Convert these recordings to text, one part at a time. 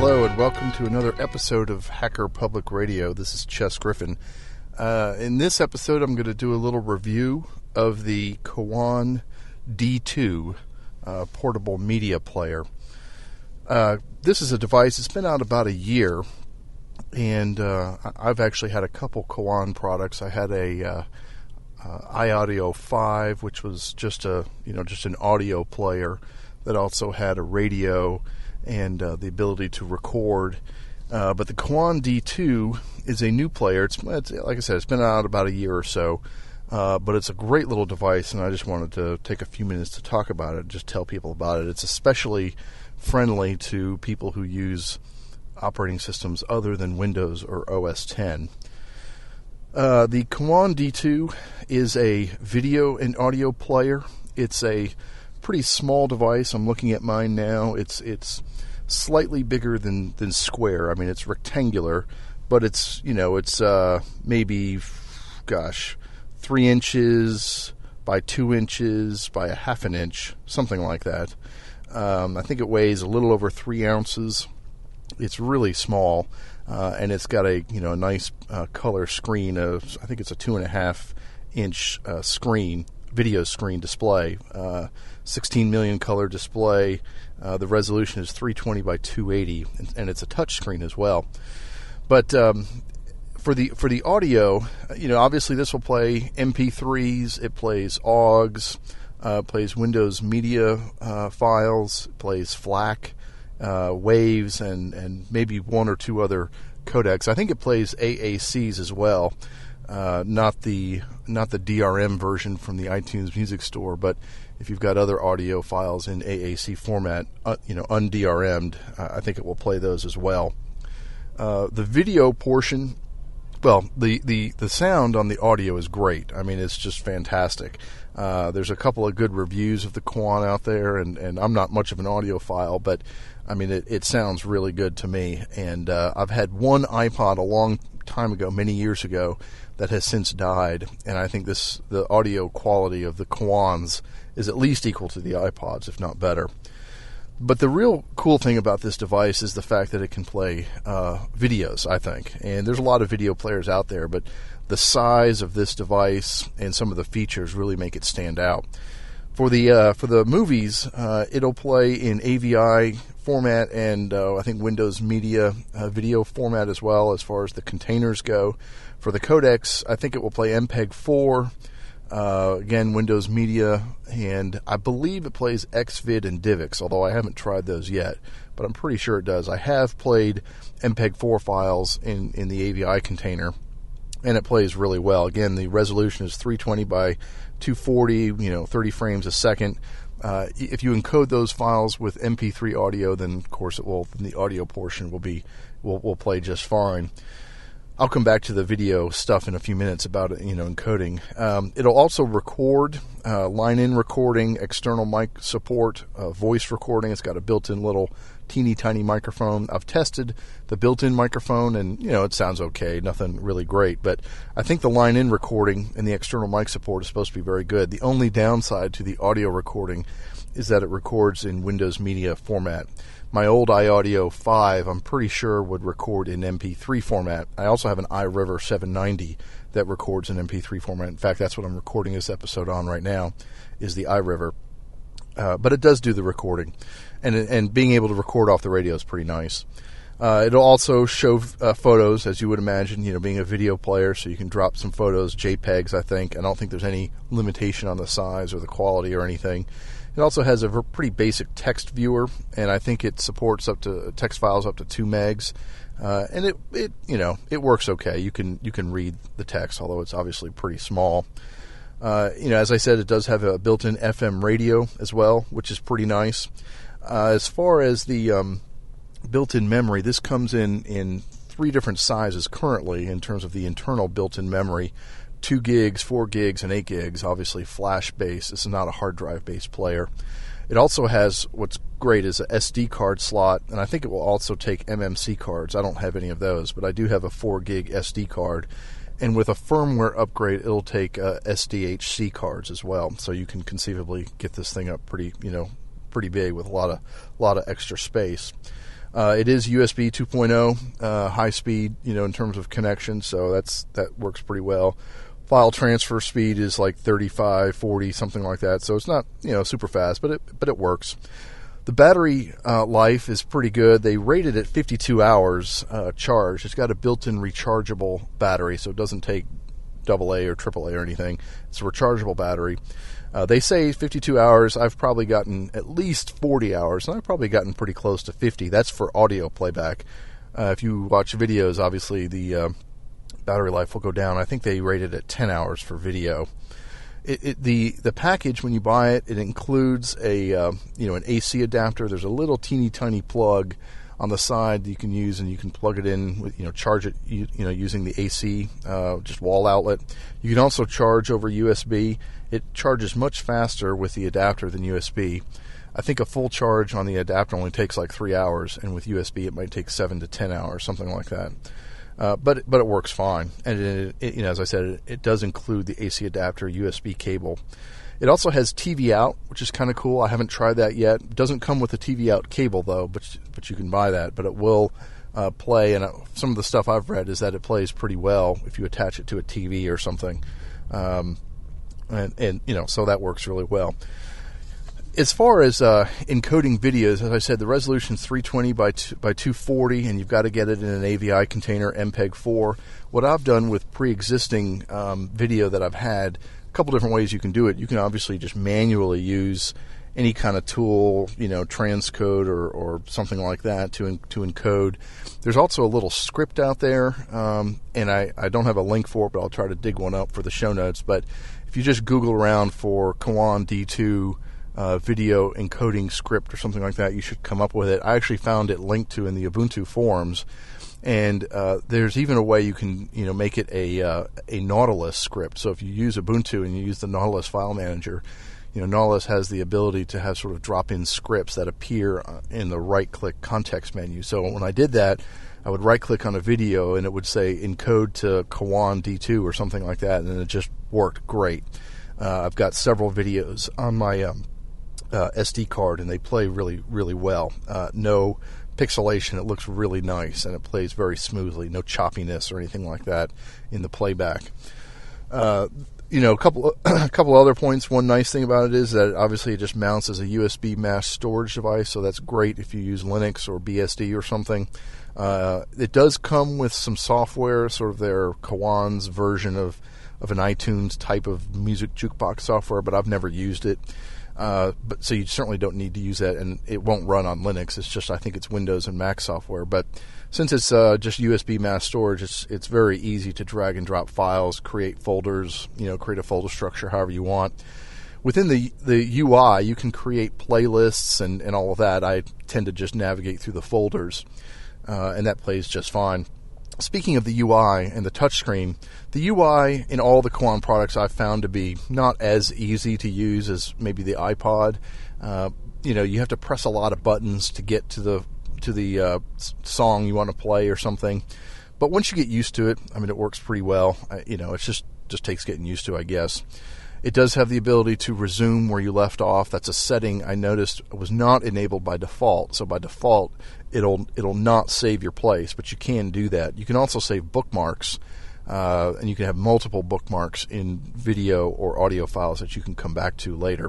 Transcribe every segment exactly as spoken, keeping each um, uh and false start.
Hello and welcome to another episode of Hacker Public Radio. This is Chess Griffin. Uh, in this episode, I'm going to do a little review of the Kawan D two uh, portable media player. Uh, this is a device that's been out about a year, and uh, I've actually had a couple Kawan products. I had a uh, uh, iAudio five, which was just a you know just an audio player that also had a radio and uh, the ability to record. Uh, but the Kawan D two is a new player. It's, it's like I said, it's been out about a year or so, uh, but it's a great little device, and I just wanted to take a few minutes to talk about it, just tell people about it. It's especially friendly to people who use operating systems other than Windows or O S ten. Uh, the Kawan D two is a video and audio player. It's a pretty small device. I'm looking at mine now. It's it's slightly bigger than, than square. I mean, it's rectangular, but it's, you know, it's uh, maybe, gosh, three inches by two inches by a half an inch, something like that. Um, I think it weighs a little over three ounces. It's really small, uh, and it's got a, you know, a nice uh, color screen of, I think it's a two and a half inch uh, screen, video screen display, uh, sixteen million color display. Uh, the resolution is three twenty by two eighty, and, and it's a touch screen as well. But um, for the for the audio, you know, obviously this will play M P threes. It plays A U Gs, uh, plays Windows Media uh, files, it plays FLAC, uh, waves, and and maybe one or two other codecs. I think it plays A A Cs as well. Uh, not the not the D R M version from the iTunes Music Store, but if you've got other audio files in A A C format, uh, you know, un-D R M'd, uh, I think it will play those as well. Uh, the video portion, well, the, the, the sound on the audio is great. I mean, it's just fantastic. Uh, there's a couple of good reviews of the Kawan out there, and, and I'm not much of an audiophile, but I mean, it, it sounds really good to me. And uh, I've had one iPod a long time ago, many years ago, that has since died, and I think this the audio quality of the Kawans is at least equal to the iPods, if not better. But the real cool thing about this device is the fact that it can play uh, videos, I think. And there's a lot of video players out there, but the size of this device and some of the features really make it stand out. For the uh, for the movies, uh, it'll play in A V I format and uh, I think Windows Media uh, video format as well, as far as the containers go. For the codecs, I think it will play M P E G four, uh, again, Windows Media, and I believe it plays Xvid and DivX, although I haven't tried those yet, but I'm pretty sure it does. I have played M P E G four files in, in the A V I container, and it plays really well. Again, the resolution is three twenty by two forty, you know, thirty frames a second. Uh, if you encode those files with M P three audio, then of course it will. The audio portion will be will will play just fine. I'll come back to the video stuff in a few minutes about it, you know, encoding. Um, it'll also record, uh, line-in recording, external mic support, uh, voice recording. It's got a built-in little teeny tiny microphone. I've tested the built-in microphone, and you know, it sounds okay, nothing really great. But I think the line-in recording and the external mic support is supposed to be very good. The only downside to the audio recording is that it records in Windows Media format. My old iAudio five, I'm pretty sure, would record in M P three format. I also have an iRiver seven ninety that records in M P three format. In fact, that's what I'm recording this episode on right now, is the iRiver. Uh, but it does do the recording. And and being able to record off the radio is pretty nice. Uh, it'll also show uh, photos, as you would imagine, you know, being a video player, so you can drop some photos, JPEGs, I think. I don't think there's any limitation on the size or the quality or anything. It also has a pretty basic text viewer, and I think it supports up to text files up to two megs. Uh, and it, it, you know, it works okay. You can you can read the text, although it's obviously pretty small. Uh, you know, as I said, it does have a built-in F M radio as well, which is pretty nice. Uh, as far as the um, built-in memory, this comes in in three different sizes currently in terms of the internal built-in memory. Two gigs, four gigs, and eight gigs, obviously flash-based. This is not a hard drive-based player. It also has, what's great is a S D card slot, and I think it will also take M M C cards. I don't have any of those, but I do have a four gig S D card. And with a firmware upgrade, it'll take uh, S D H C cards as well. So you can conceivably get this thing up pretty, you know, pretty big with a lot of, a lot of extra space. Uh, it is U S B two point oh, uh, high speed, you know, in terms of connection, so that's that works pretty well. File transfer speed is like thirty-five, forty, something like that, so it's not, you know, super fast, but it but it works. The battery uh, life is pretty good. They rate it at fifty-two hours uh, charge. It's got a built-in rechargeable battery, so it doesn't take double A or triple A or anything. It's a rechargeable battery. Uh, they say fifty-two hours. I've probably gotten at least forty hours, and I've probably gotten pretty close to fifty. That's for audio playback. Uh, if you watch videos, obviously the uh, battery life will go down. I think they rate it at ten hours for video. It, it, the the package, when you buy it, it includes a uh, you know an A C adapter. There's a little teeny tiny plug on the side that you can use, and you can plug it in with, you know, charge it, you, you know, using the A C, uh, just wall outlet. You can also charge over U S B. It charges much faster with the adapter than U S B. I think a full charge on the adapter only takes like three hours, and with U S B it might take seven to ten hours, something like that. Uh, but but it works fine, and it, it, you know, as I said, it, it does include the A C adapter, U S B cable. It also has T V out, which is kind of cool. I haven't tried that yet. It doesn't come with a T V out cable though, but but you can buy that. But it will uh, play, and some of the stuff I've read is that it plays pretty well if you attach it to a T V or something, um, and and you know, so that works really well. As far as uh, encoding videos, as I said, the resolution is three twenty by two forty, and you've got to get it in an A V I container, M P E G four. What I've done with pre-existing um, video that I've had, a couple different ways you can do it. You can obviously just manually use any kind of tool, you know, transcode or, or something like that to to encode. There's also a little script out there, um, and I, I don't have a link for it, but I'll try to dig one up for the show notes. But if you just Google around for Kawan D two uh, video encoding script or something like that, you should come up with it. I actually found it linked to in the Ubuntu forums. And uh, there's even a way you can, you know, make it a uh, a Nautilus script. So if you use Ubuntu and you use the Nautilus file manager, you know, Nautilus has the ability to have sort of drop-in scripts that appear in the right-click context menu. So when I did that, I would right-click on a video and it would say encode to Kawan D two or something like that, and it just worked great. Uh, I've got several videos on my um, uh, S D card, and they play really, really well. Uh, no pixelation. It looks really nice, and it plays very smoothly. No choppiness or anything like that in the playback. Uh, you know, a couple a couple other points. One nice thing about it is that obviously it just mounts as a U S B mass storage device, so that's great if you use Linux or B S D or something. Uh, it does come with some software, sort of their Kawan's version of, of an iTunes type of music jukebox software, but I've never used it. Uh, but so you certainly don't need to use that, and it won't run on Linux. It's just, I think it's Windows and Mac software. But since it's uh, just U S B mass storage, it's it's very easy to drag and drop files, create folders, you know, create a folder structure however you want. Within the the U I, you can create playlists and, and all of that. I tend to just navigate through the folders, uh, and that plays just fine. Speaking of the U I and the touchscreen, the U I in all the Kawan products I've found to be not as easy to use as maybe the iPod. Uh, you know, you have to press a lot of buttons to get to the to the uh, song you want to play or something. But once you get used to it, I mean, it works pretty well. I, you know, it's just just takes getting used to, I guess. It does have the ability to resume where you left off. That's a setting I noticed was not enabled by default. So by default, it'll it'll not save your place, but you can do that. You can also save bookmarks, uh, and you can have multiple bookmarks in video or audio files that you can come back to later.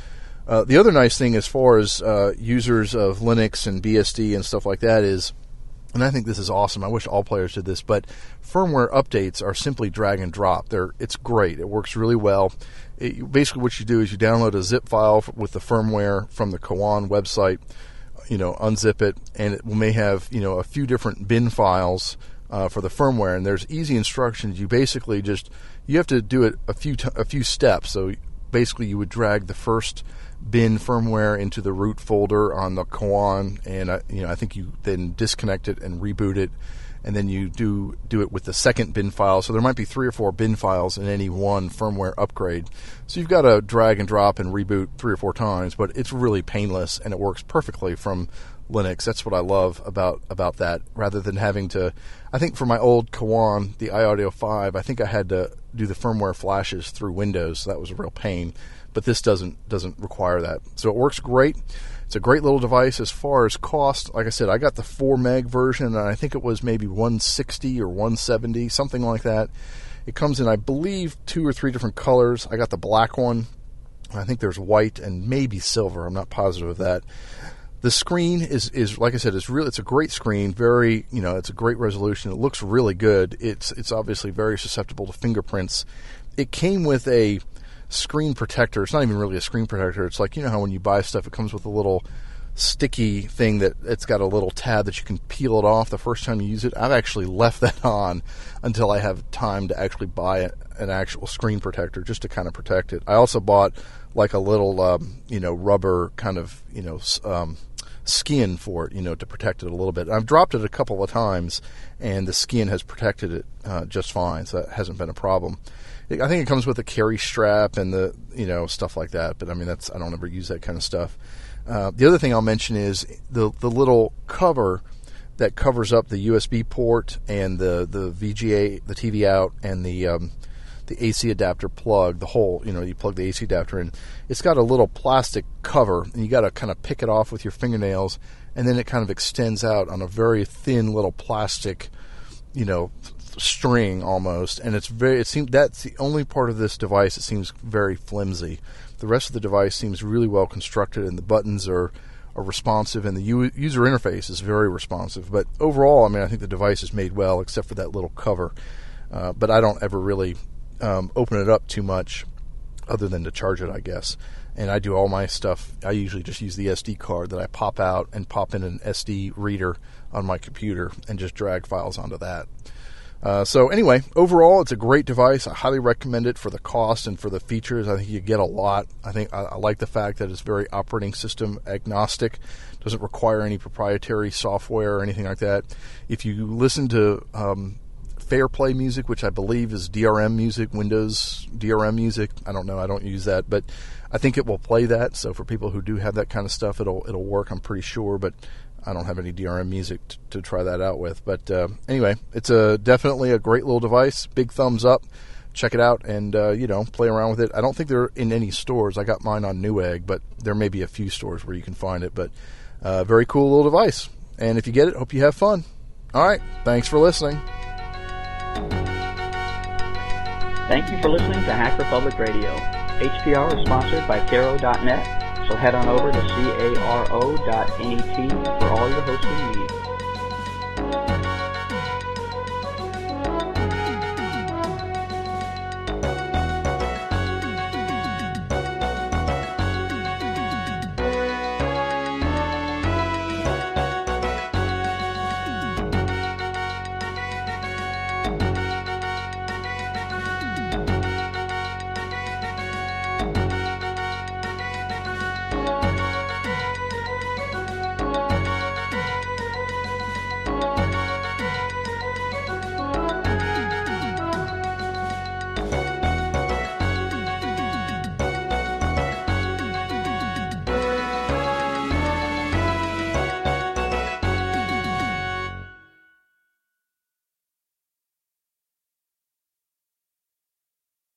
Uh, the other nice thing as far as uh, users of Linux and B S D and stuff like that is, and I think this is awesome, I wish all players did this, but firmware updates are simply drag and drop. They're, it's great. It works really well. It, basically what you do is you download a zip file with the firmware from the Kawan website, you know, unzip it, and it may have, you know, a few different bin files uh, for the firmware, and there's easy instructions. You basically just, you have to do it a few t- a few steps. So basically you would drag the first bin firmware into the root folder on the Kawan, and uh, you know, I think you then disconnect it and reboot it, and then you do do it with the second bin file. So there might be three or four bin files in any one firmware upgrade. So you've got to drag and drop and reboot three or four times, but it's really painless and it works perfectly from Linux. That's what I love about about that. Rather than having to, I think for my old Kawan, the iAudio five, I think I had to do the firmware flashes through Windows. So that was a real pain. But this doesn't doesn't require that. So it works great. It's a great little device. As far as cost, like I said, I got the four meg version, and I think it was maybe one sixty or one seventy, something like that. It comes in, I believe, two or three different colors. I got the black one. I think there's white and maybe silver. I'm not positive of that. The screen is, is like I said, it's really, it's a great screen. Very, you know, it's a great resolution. It looks really good. It's it's obviously very susceptible to fingerprints. It came with a screen protector. It's not even really a screen protector. It's like, you know how when you buy stuff, it comes with a little sticky thing that it's got a little tab that you can peel it off the first time you use it. I've actually left that on until I have time to actually buy an actual screen protector just to kind of protect it. I also bought like a little, um, you know, rubber kind of, you know, um, skin for it, you know, to protect it a little bit. I've dropped it a couple of times, and the skin has protected it uh, just fine, so that hasn't been a problem. I think it comes with a carry strap and the, you know, stuff like that, but I mean, that's, I don't ever use that kind of stuff. Uh, the other thing I'll mention is the the little cover that covers up the U S B port and the, the V G A, the T V out, and the um, the A C adapter plug, the hole, you know, you plug the A C adapter in. It's got a little plastic cover, and you got to kind of pick it off with your fingernails, and then it kind of extends out on a very thin little plastic, you know, string almost, and it's very, it seems that's the only part of this device that seems very flimsy. The rest of the device seems really well constructed, and the buttons are, are responsive, and the u- user interface is very responsive. But overall, I mean, I think the device is made well, except for that little cover. Uh, but I don't ever really um, open it up too much, other than to charge it, I guess. And I do all my stuff. I usually just use the S D card that I pop out and pop in an S D reader on my computer and just drag files onto that. Uh, so anyway, overall, it's a great device. I highly recommend it for the cost and for the features. I think you get a lot. I think I, I like the fact that it's very operating system agnostic. Doesn't require any proprietary software or anything like that. If you listen to um, Fairplay music, which I believe is D R M music, Windows D R M music, I don't know. I don't use that, but I think it will play that. So for people who do have that kind of stuff, it'll it'll work. I'm pretty sure, but I don't have any D R M music t- to try that out with. But uh, anyway, it's a definitely a great little device. Big thumbs up. Check it out and, uh, you know, play around with it. I don't think they're in any stores. I got mine on Newegg, but there may be a few stores where you can find it. But uh, very cool little device. And if you get it, hope you have fun. All right. Thanks for listening. Thank you for listening to Hacker Public Radio. H P R is sponsored by Caro dot net. So head on over to caro dot net for all your hosting needs.